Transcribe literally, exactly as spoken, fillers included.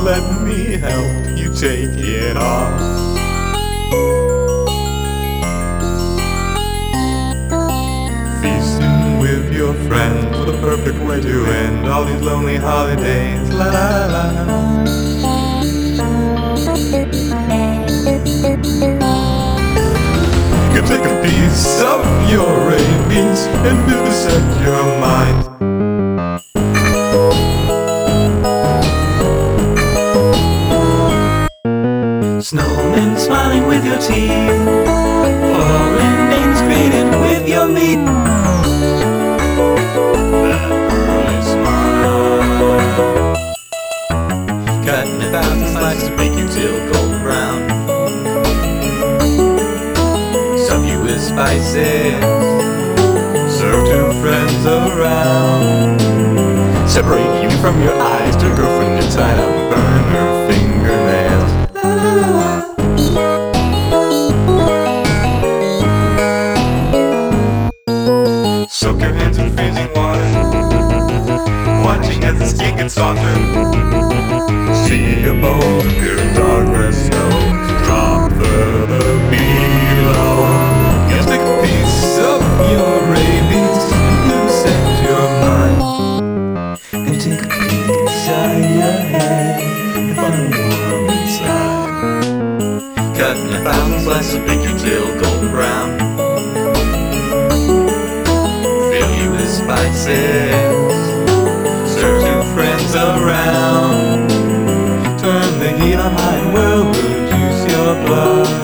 let me help you take it off. Feasting with your friends, the perfect way to end all these lonely holidays. La la la. You can take a piece of your rabies and vivisect your mind. Snowmen smiling with your teeth, foreign names created with your meat. That early smile, Cutting a thousand slices to make you till golden brown. Stuff you with spices, serve two friends around. separate you from your eyes to a girlfriend you're tied up, burn her fingernails. Soak your hands in freezing water, watching as the skin gets softer. See a bolt appear in dark red snow, drop further below. You take a piece of your rabies and vivisect your mind. And take a peek inside your head and find the world inside. Cutting a thousand slices, make you till golden brown. Fill you with spices, serve two friends around. Turn the heat on high and we'll reduce your blood.